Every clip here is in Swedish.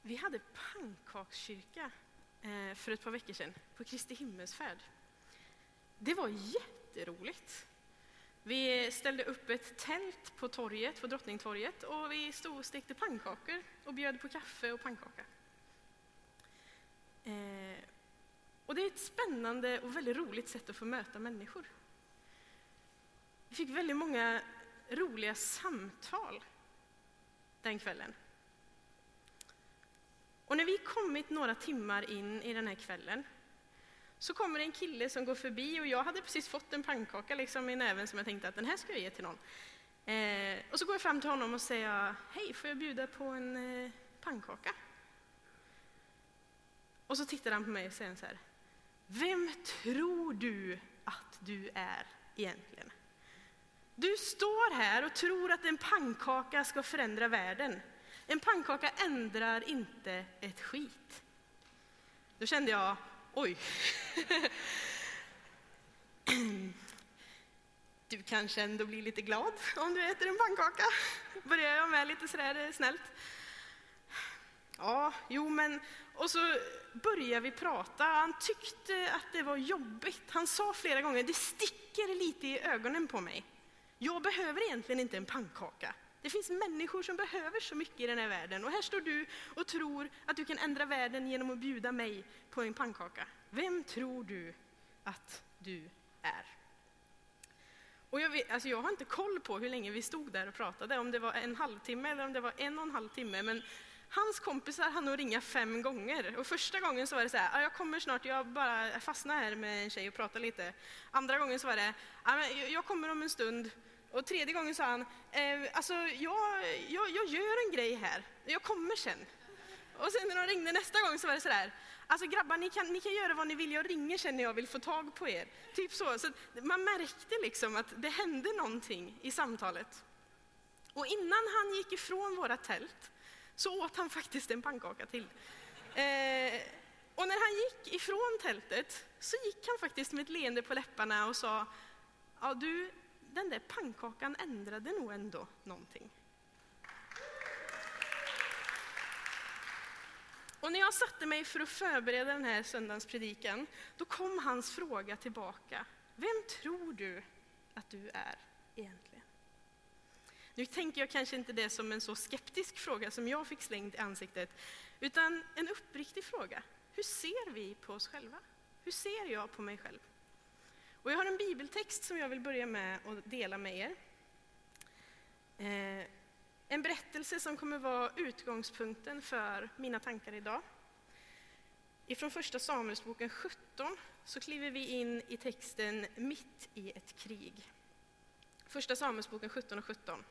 Vi hade pannkakskyrka för ett par veckor sedan på Kristi himmelsfärd. Det var jätteroligt. Vi ställde upp ett tält på torget, på Drottningtorget, och vi stod och stekte pannkakor och bjöd på kaffe och pannkaka. Och det är ett spännande och väldigt roligt sätt att få möta människor. Vi fick väldigt många roliga samtal den kvällen. Och när vi kommit några timmar in i den här kvällen så kommer en kille som går förbi, och jag hade precis fått en pannkaka liksom i näven som jag tänkte att den här ska jag ge till någon. Och så går jag fram till honom och säger: hej, får jag bjuda på en pannkaka? Och så tittar han på mig och säger så här: vem tror du att du är egentligen? Du står här och tror att en pannkaka ska förändra världen. En pannkaka ändrar inte ett skit. Då kände jag, oj. Du kanske ändå blir lite glad om du äter en pannkaka. Börjar jag med lite sådär snällt. Ja, jo men... Och så började vi prata. Han tyckte att det var jobbigt. Han sa flera gånger, det sticker lite i ögonen på mig. Jag behöver egentligen inte en pannkaka. Det finns människor som behöver så mycket i den här världen. Och här står du och tror att du kan ändra världen genom att bjuda mig på en pannkaka. Vem tror du att du är? Och jag har inte koll på hur länge vi stod där och pratade. Om det var en halvtimme eller om det var 1,5 timme. Men hans kompisar hann nog ringa 5 gånger. Och första gången så var det så här: jag kommer snart, jag bara fastnar här med en tjej och pratar lite. Andra gången så var det: jag kommer om en stund. Och tredje gången sa han: jag gör en grej här, jag kommer sen. Och sen när de ringde nästa gång så var det sådär: alltså grabbar, ni kan göra vad ni vill, jag ringer sen när jag vill få tag på er. Typ så. Så man märkte liksom att det hände någonting i samtalet. Och innan han gick ifrån våra tält så åt han faktiskt en pannkaka till. Och när han gick ifrån tältet så gick han faktiskt med ett leende på läpparna och sa: ja du, den där pannkakan ändrade nog ändå någonting. Och när jag satte mig för att förbereda den här söndagspredikan, då kom hans fråga tillbaka: vem tror du att du är egentligen? Nu tänker jag kanske inte det som en så skeptisk fråga som jag fick slängd i ansiktet, utan en uppriktig fråga. Hur ser vi på oss själva? Hur ser jag på mig själv? Och jag har en bibeltext som jag vill börja med att dela med er. En berättelse som kommer vara utgångspunkten för mina tankar idag. Ifrån första Samuelsboken 17 så kliver vi in i texten mitt i ett krig. Första Samuelsboken 17 och 17.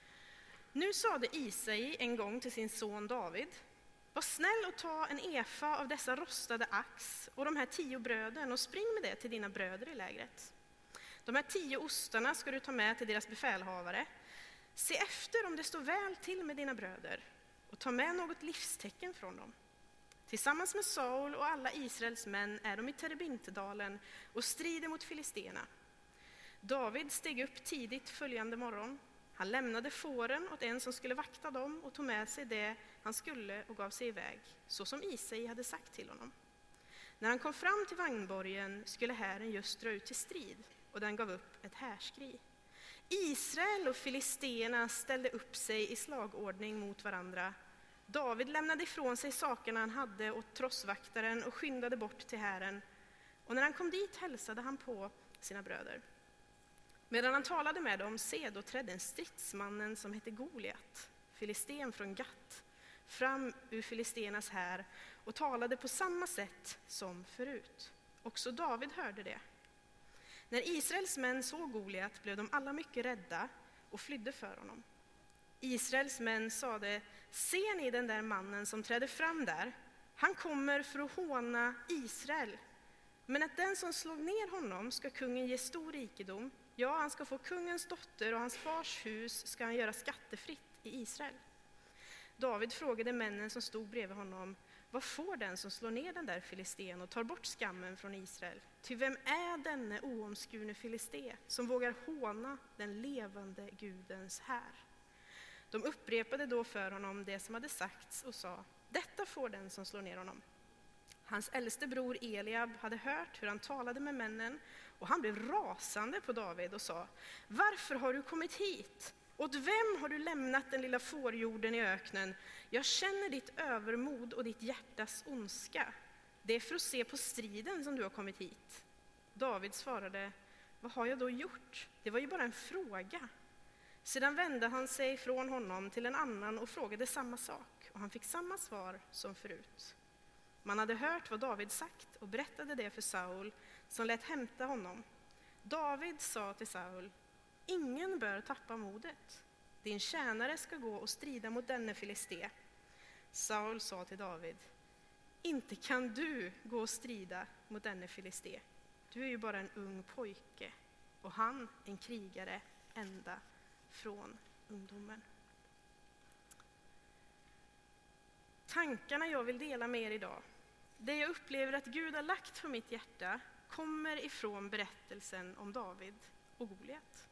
Nu sade Isai en gång till sin son David: var snäll och ta en efa av dessa rostade ax och de här 10 bröden och spring med det till dina bröder i lägret. De här 10 ostarna ska du ta med till deras befälhavare. Se efter om det står väl till med dina bröder och ta med något livstecken från dem. Tillsammans med Saul och alla Israels män är de i Terebintedalen och strider mot filisterna. David steg upp tidigt följande morgon. Han lämnade fåren åt en som skulle vakta dem och tog med sig det han skulle och gav sig iväg, så som Isai hade sagt till honom. När han kom fram till vagnborgen skulle hären just dra ut till strid, och den gav upp ett härskri. Israel och filisterna ställde upp sig i slagordning mot varandra. David lämnade ifrån sig sakerna han hade åt trossvaktaren och skyndade bort till hären. Och när han kom dit hälsade han på sina bröder. Medan han talade med dem, då trädde en stridsmannen som hette Goliat, filisten från Gat, fram ur filisternas här och talade på samma sätt som förut. Också David hörde det. När Israels män såg Goliat blev de alla mycket rädda och flydde för honom. Israels män sade: ser ni den där mannen som trädde fram där? Han kommer för att håna Israel. Men att den som slog ner honom ska kungen ge stor rikedom. Ja, han ska få kungens dotter och hans fars hus ska han göra skattefritt i Israel. David frågade männen som stod bredvid honom: vad får den som slår ner den där filisten och tar bort skammen från Israel? Ty vem är denne oomskurne filiste som vågar håna den levande Gudens här? De upprepade då för honom det som hade sagts och sa: Detta får den som slår ner honom. Hans äldste bror Eliab hade hört hur han talade med männen, och han blev rasande på David och sa: varför har du kommit hit? Åt vem har du lämnat den lilla fårjorden i öknen? Jag känner ditt övermod och ditt hjärtas ondska. Det är för att se på striden som du har kommit hit. David svarade: vad har jag då gjort? Det var ju bara en fråga. Sedan vände han sig från honom till en annan och frågade samma sak, och han fick samma svar som förut. Man hade hört vad David sagt och berättade det för Saul, som lät hämta honom. David sa till Saul: ingen bör tappa modet. Din tjänare ska gå och strida mot denne filisté. Saul sa till David: inte kan du gå och strida mot denne filisté. Du är ju bara en ung pojke, och han en krigare ända från ungdomen. Tankarna jag vill dela med er idag, det jag upplever att Gud har lagt på mitt hjärta, kommer ifrån berättelsen om David och Goliat.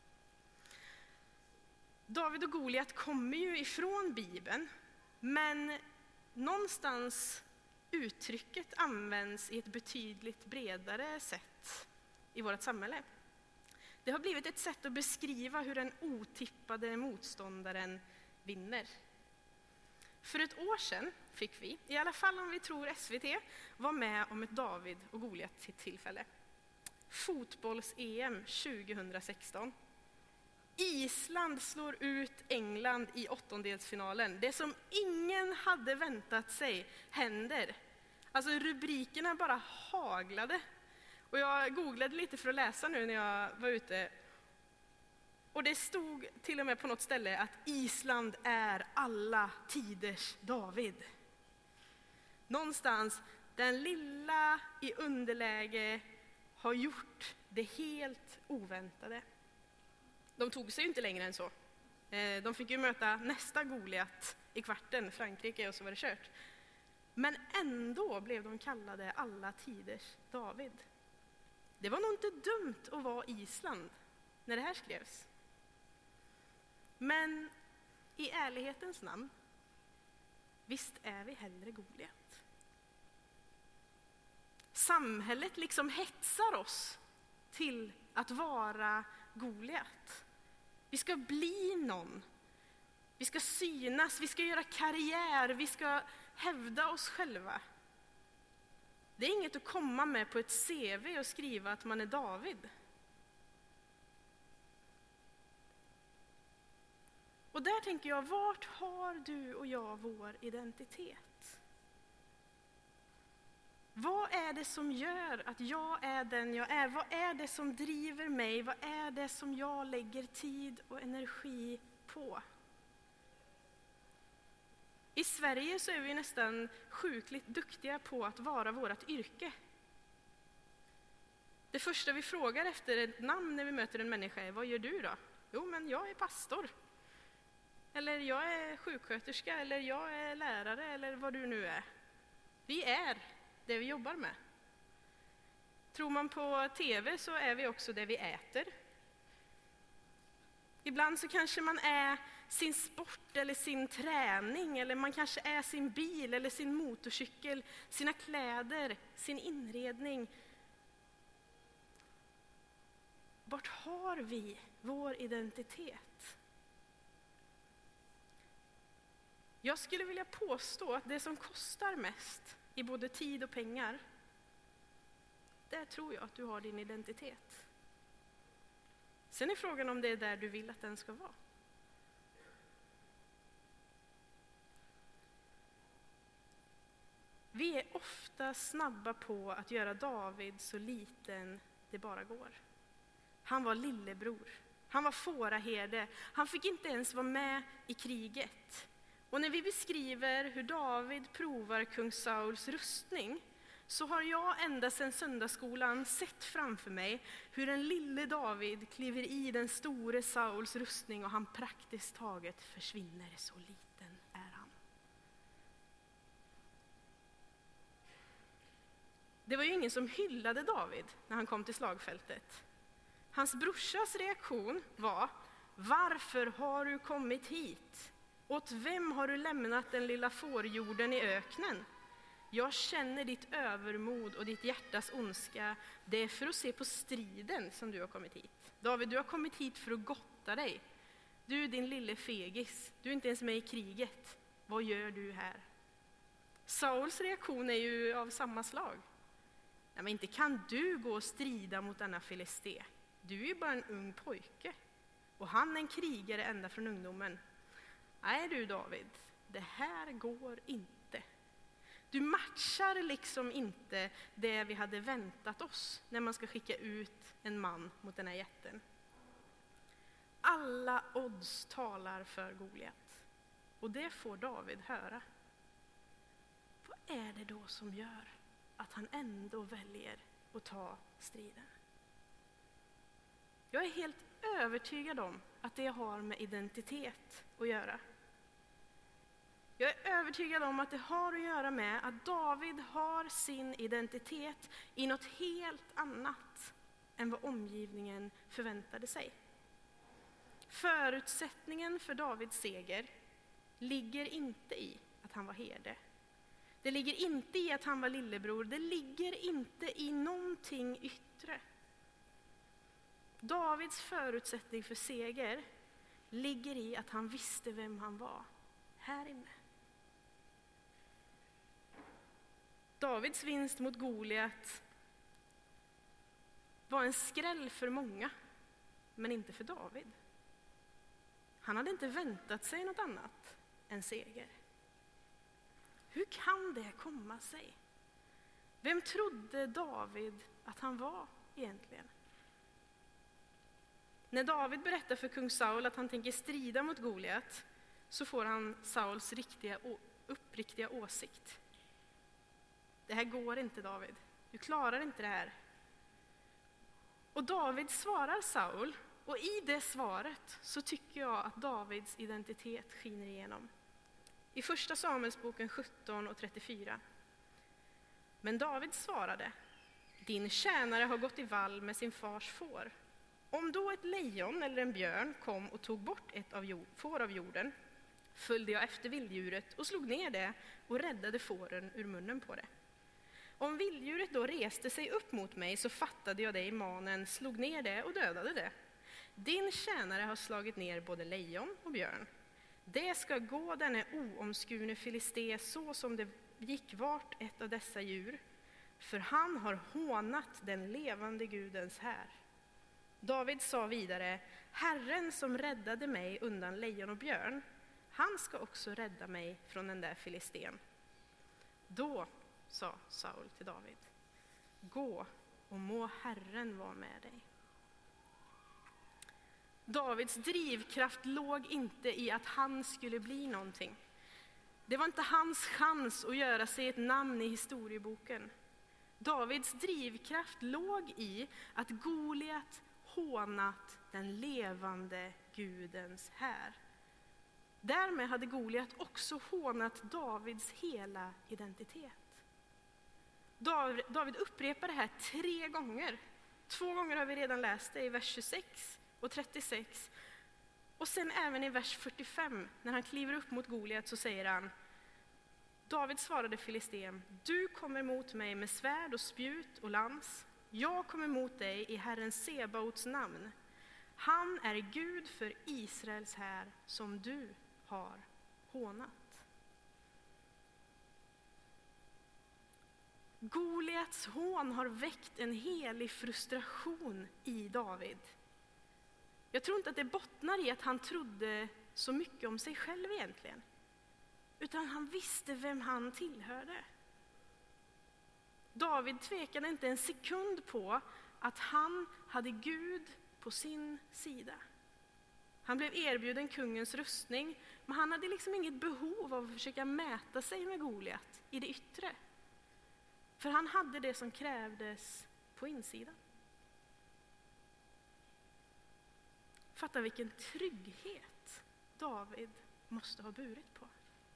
David och Goliat kommer ju ifrån Bibeln, men någonstans uttrycket används i ett betydligt bredare sätt i vårt samhälle. Det har blivit ett sätt att beskriva hur den otippade motståndaren vinner. För ett år sedan fick vi, i alla fall om vi tror SVT, vara med om ett David och Goliat tillfälle. Fotbolls-EM 2016. Island slår ut England i åttondelsfinalen. Det som ingen hade väntat sig händer. Alltså rubrikerna bara haglade. Och jag googlade lite för att läsa nu när jag var ute. Och det stod till och med på något ställe att Island är alla tiders David. Någonstans, den lilla i underläge har gjort det helt oväntade. De tog sig ju inte längre än så. De fick ju möta nästa Goliat i kvarten, Frankrike, och så var det kört. Men ändå blev de kallade alla tiders David. Det var nog inte dumt att vara Island när det här skrevs. Men i ärlighetens namn, visst är vi hellre Goliat. Samhället liksom hetsar oss till att vara Goliat. Vi ska bli någon. Vi ska synas, vi ska göra karriär, vi ska hävda oss själva. Det är inget att komma med på ett CV och skriva att man är David. Och där tänker jag, vart har du och jag vår identitet? Vad är det som gör att jag är den jag är? Vad är det som driver mig? Vad är det som jag lägger tid och energi på? I Sverige så är vi nästan sjukligt duktiga på att vara vårt yrke. Det första vi frågar efter ett namn när vi möter en människa är: vad gör du då? Jo, men jag är pastor. Eller jag är sjuksköterska, eller jag är lärare, eller vad du nu är. Vi är det vi jobbar med. Tror man på TV så är vi också det vi äter. Ibland så kanske man är sin sport eller sin träning, eller man kanske är sin bil eller sin motorcykel, sina kläder, sin inredning. Vart har vi vår identitet? Jag skulle vilja påstå att det som kostar mest i både tid och pengar, där tror jag att du har din identitet. Sen är frågan om det är där du vill att den ska vara. Vi är ofta snabba på att göra David så liten det bara går. Han var lillebror. Han var fåraherde. Han fick inte ens vara med i kriget. Och när vi beskriver hur David provar kung Sauls rustning, så har jag ända sedan söndagsskolan sett framför mig hur en lille David kliver i den store Sauls rustning och han praktiskt taget försvinner, så liten är han. Det var ju ingen som hyllade David när han kom till slagfältet. Hans brorsas reaktion var: varför har du kommit hit? Åt vem har du lämnat den lilla fårjorden i öknen? Jag känner ditt övermod och ditt hjärtas ondska. Det är för att se på striden som du har kommit hit. David, du har kommit hit för att gotta dig. Du, din lille fegis, du är inte ens med i kriget. Vad gör du här? Sauls reaktion är ju av samma slag. Nej, men inte kan du gå och strida mot denna filisté. Du är ju bara en ung pojke. Och han är en krigare ända från ungdomen. Nej du David, det här går inte. Du matchar liksom inte det vi hade väntat oss när man ska skicka ut en man mot den här jätten. Alla odds talar för Goliat. Och det får David höra. Vad är det då som gör att han ändå väljer att ta striden? Jag är helt övertygad om att det har med identitet att göra. Jag är övertygad om att det har att göra med att David har sin identitet i något helt annat än vad omgivningen förväntade sig. Förutsättningen för Davids seger ligger inte i att han var herde. Det ligger inte i att han var lillebror. Det ligger inte i någonting yttre. Davids förutsättning för seger ligger i att han visste vem han var här inne. Davids vinst mot Goliat var en skräll för många, men inte för David. Han hade inte väntat sig något annat än seger. Hur kan det komma sig? Vem trodde David att han var egentligen? När David berättar för kung Saul att han tänker strida mot Goliat så får han Sauls uppriktiga åsikt. Det här går inte David, du klarar inte det här. Och David svarar Saul, och i det svaret så tycker jag att Davids identitet skiner igenom. I första Samuelsboken 17:34. Men David svarade: din tjänare har gått i vall med sin fars får. Om då ett lejon eller en björn kom och tog bort ett får av jorden, följde jag efter vilddjuret och slog ner det och räddade fåren ur munnen på det. Om vilddjuret då reste sig upp mot mig så fattade jag det i manen, slog ner det och dödade det. Din tjänare har slagit ner både lejon och björn. Det ska gå denne oomskurne filisté så som det gick vart ett av dessa djur, för han har hånat den levande Gudens här. David sa vidare: Herren som räddade mig undan lejon och björn, han ska också rädda mig från den där filistén. Då sa Saul till David: gå och må Herren vara med dig. Davids drivkraft låg inte i att han skulle bli någonting. Det var inte hans chans att göra sig ett namn i historieboken. Davids drivkraft låg i att Goliat hånat den levande Gudens här. Därmed hade Goliat också hånat Davids hela identitet. David upprepar det här 3 gånger. 2 gånger har vi redan läst det, i vers 26 och 36. Och sen även i vers 45, när han kliver upp mot Goliat, så säger han: David svarade filistén: du kommer mot mig med svärd och spjut och lans. Jag kommer mot dig i Herren Sebaots namn. Han är Gud för Israels här som du har hånat. Goliats hån har väckt en helig frustration i David. Jag tror inte att det bottnar i att han trodde så mycket om sig själv egentligen, utan han visste vem han tillhörde. David tvekade inte en sekund på att han hade Gud på sin sida. Han blev erbjuden kungens rustning, men han hade liksom inget behov av att försöka mäta sig med Goliat i det yttre. För han hade det som krävdes på insidan. Fatta vilken trygghet David måste ha burit på.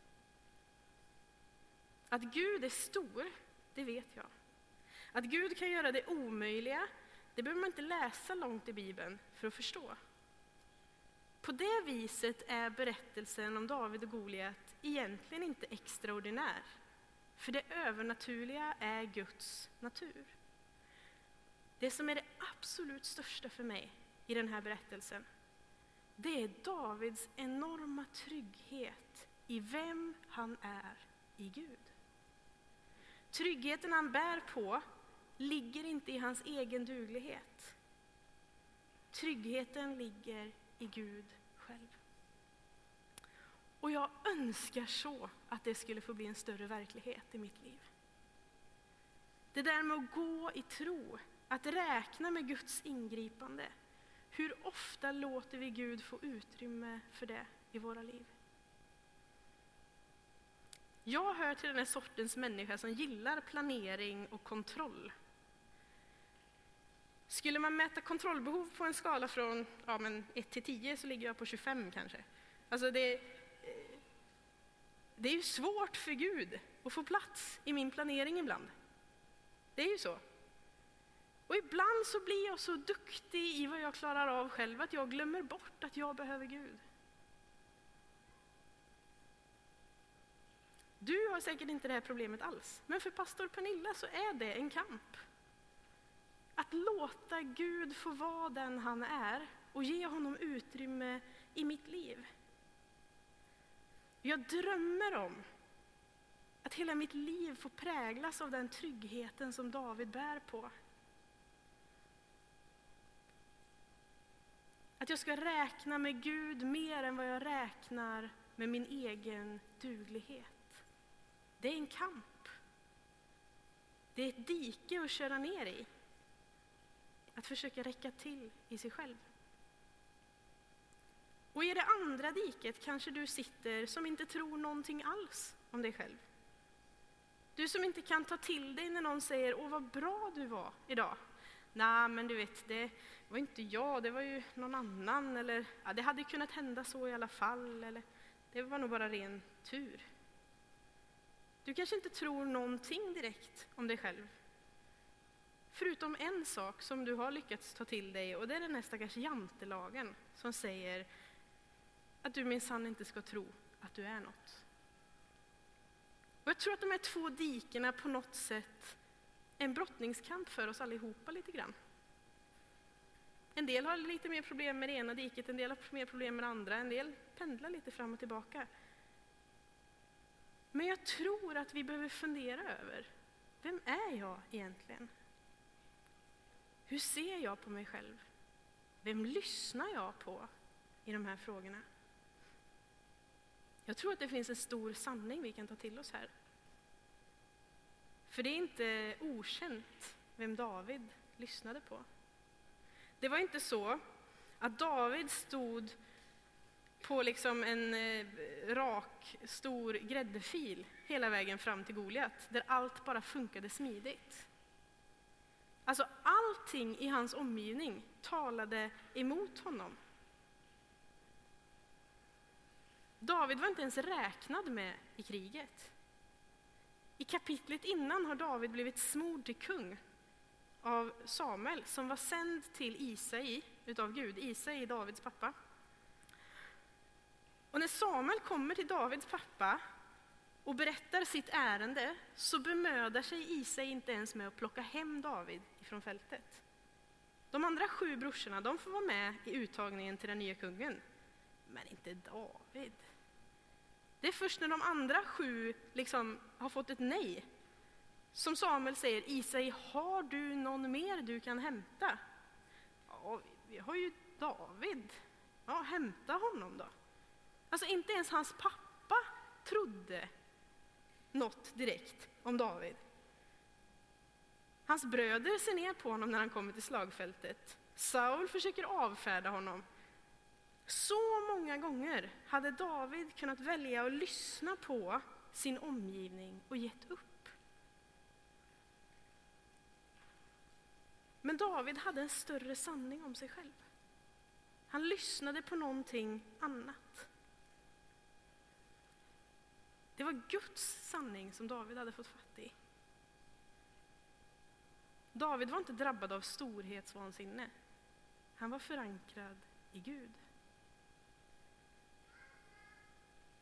Att Gud är stor, det vet jag. Att Gud kan göra det omöjliga, det behöver man inte läsa långt i Bibeln för att förstå. På det viset är berättelsen om David och Goliat egentligen inte extraordinär. För det övernaturliga är Guds natur. Det som är det absolut största för mig i den här berättelsen, det är Davids enorma trygghet i vem han är i Gud. Tryggheten han bär på ligger inte i hans egen duglighet. Tryggheten ligger i Gud själv. Och jag önskar så att det skulle få bli en större verklighet i mitt liv. Det där med att gå i tro, att räkna med Guds ingripande. Hur ofta låter vi Gud få utrymme för det i våra liv? Jag hör till den här sortens människa som gillar planering och kontroll. Skulle man mäta kontrollbehov på en skala från 1 till 10 så ligger jag på 25 kanske. Alltså det är ju svårt för Gud att få plats i min planering ibland. Det är ju så. Och ibland så blir jag så duktig i vad jag klarar av själv att jag glömmer bort att jag behöver Gud. Du har säkert inte det här problemet alls, men för pastor Pernilla så är det en kamp. Att låta Gud få vara den han är och ge honom utrymme i mitt liv. Jag drömmer om att hela mitt liv får präglas av den tryggheten som David bär på. Att jag ska räkna med Gud mer än vad jag räknar med min egen duglighet. Det är en kamp. Det är ett dike att köra ner i. Att försöka räcka till i sig själv. Och i det andra diket kanske du sitter som inte tror någonting alls om dig själv. Du som inte kan ta till dig när någon säger åh vad bra du var idag. Nej men du vet, det var inte jag, det var ju någon annan. Eller det hade kunnat hända så i alla fall. Eller det var nog bara ren tur. Du kanske inte tror någonting direkt om dig själv. Förutom en sak som du har lyckats ta till dig, och det är den här stackars jantelagen som säger att du minsann inte ska tro att du är något. Och jag tror att de här två dikena på något sätt är en brottningskamp för oss allihopa lite grann. En del har lite mer problem med det ena diket, en del har mer problem med det andra, en del pendlar lite fram och tillbaka. Men jag tror att vi behöver fundera över, vem är jag egentligen? Hur ser jag på mig själv? Vem lyssnar jag på i de här frågorna? Jag tror att det finns en stor sanning vi kan ta till oss här. För det är inte okänt vem David lyssnade på. Det var inte så att David stod på liksom en rak, stor gräddfil hela vägen fram till Goliat, där allt bara funkade smidigt. Alltså allting i hans omgivning talade emot honom. David var inte ens räknad med i kriget. I kapitlet innan har David blivit smord till kung av Samuel som var sänd till Isai utav Gud. Isai är Davids pappa. Och när Samuel kommer till Davids pappa och berättar sitt ärende så bemödar sig Isai inte ens med att plocka hem David ifrån fältet. De andra 7 brorsorna, de får vara med i uttagningen till den nya kungen. Men inte David. Det är först när de andra 7 liksom har fått ett nej som Samuel säger, Isai, har du någon mer du kan hämta? Ja, vi har ju David. Ja, hämta honom då. Alltså inte ens hans pappa trodde något direkt om David. Hans bröder ser ner på honom när han kommer till slagfältet. Saul försöker avfärda honom. Så många gånger hade David kunnat välja att lyssna på sin omgivning och gett upp. Men David hade en större sanning om sig själv. Han lyssnade på någonting annat. Det var Guds sanning som David hade fått fatt i. David var inte drabbad av storhetsvansinne. Han var förankrad i Gud.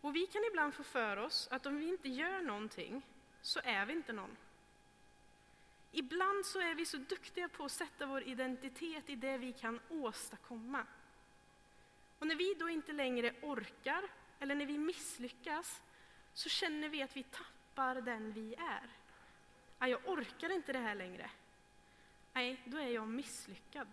Och vi kan ibland få för oss att om vi inte gör någonting så är vi inte någon. Ibland så är vi så duktiga på att sätta vår identitet i det vi kan åstadkomma. Och när vi då inte längre orkar, eller när vi misslyckas, så känner vi att vi tappar den vi är. Jag orkar inte det här längre. Nej, då är jag misslyckad.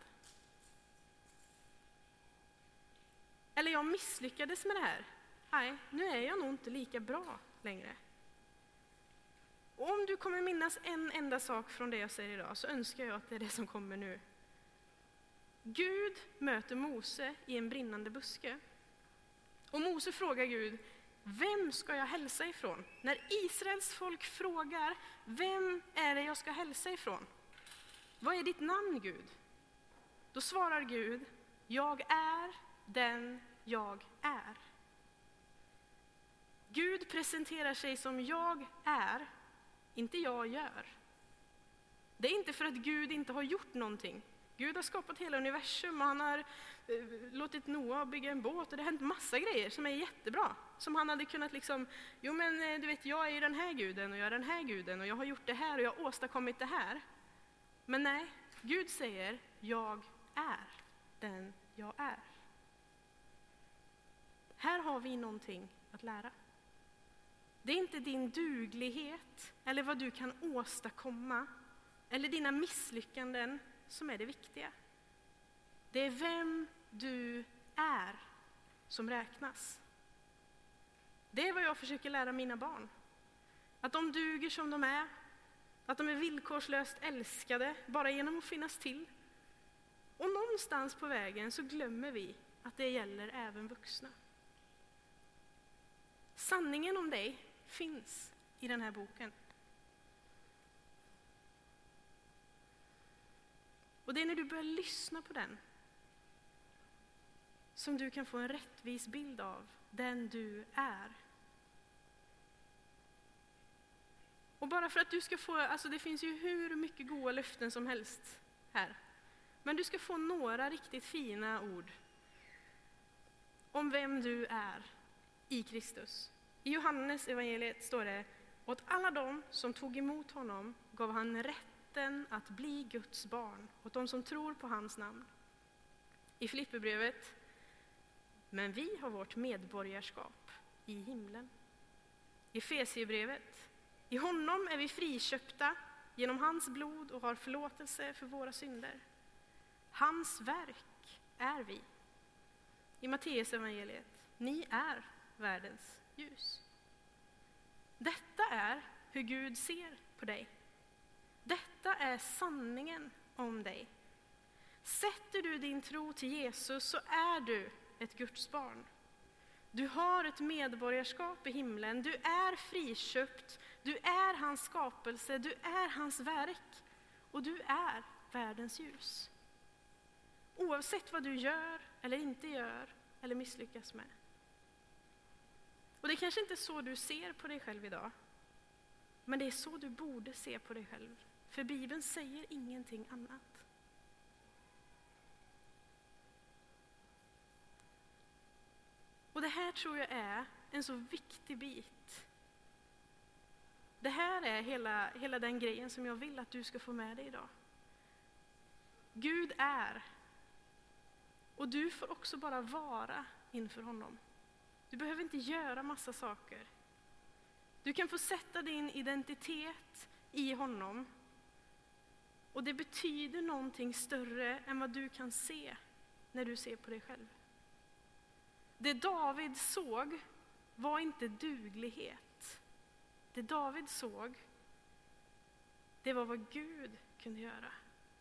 Eller jag misslyckades med det här. Nej, nu är jag nog inte lika bra längre. Och om du kommer minnas en enda sak från det jag säger idag, så önskar jag att det är det som kommer nu. Gud möter Mose i en brinnande buske. Och Mose frågar Gud, vem ska jag hälsa ifrån? När Israels folk frågar, vem är det jag ska hälsa ifrån? Vad är ditt namn, Gud? Då svarar Gud, jag är den jag är. Gud presenterar sig som jag är, inte jag gör. Det är inte för att Gud inte har gjort någonting. Gud har skapat hela universum och han har låtit Noa bygga en båt och det har hänt massa grejer som är jättebra. Som han hade kunnat du vet, jag är ju den här guden och jag är den här guden och jag har gjort det här och jag har åstadkommit det här. Men nej, Gud säger, jag är den jag är. Här har vi någonting att lära. Det är inte din duglighet eller vad du kan åstadkomma eller dina misslyckanden som är det viktiga. Det är vem du är som räknas. Det är vad jag försöker lära mina barn. Att de duger som de är. Att de är villkorslöst älskade bara genom att finnas till. Och någonstans på vägen så glömmer vi att det gäller även vuxna. Sanningen om dig finns i den här boken. Och det är när du börjar lyssna på den som du kan få en rättvis bild av den du är. Och bara för att du ska få, det finns ju hur mycket goda löften som helst här. Men du ska få några riktigt fina ord om vem du är i Kristus. I Johannes evangeliet står det, åt alla de som tog emot honom gav han rätten att bli Guds barn, åt de som tror på hans namn. I Filipperbrevet, men vi har vårt medborgarskap i himlen. I Efesierbrevet, i honom är vi friköpta genom hans blod och har förlåtelse för våra synder. Hans verk är vi. I Matteus evangeliet, ni är världens ljus. Detta är hur Gud ser på dig. Detta är sanningen om dig. Sätter du din tro till Jesus så är du ett Guds barn. Du har ett medborgarskap i himlen. Du är friköpt. Du är hans skapelse. Du är hans verk. Och du är världens ljus. Oavsett vad du gör eller inte gör eller misslyckas med. Och det är kanske inte så du ser på dig själv idag. Men det är så du borde se på dig själv. För Bibeln säger ingenting annat. Och det här tror jag är en så viktig bit. Det här är hela den grejen som jag vill att du ska få med dig idag. Gud är. Och du får också bara vara inför honom. Du behöver inte göra massa saker. Du kan få sätta din identitet i honom. Och det betyder någonting större än vad du kan se när du ser på dig själv. Det David såg var inte duglighet. Det David såg, det var vad Gud kunde göra.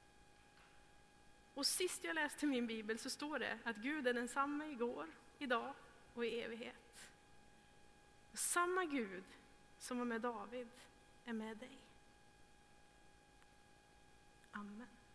Och sist jag läste min bibel så står det att Gud är densamma igår, idag och i evighet. Och samma Gud som var med David är med dig. Amen.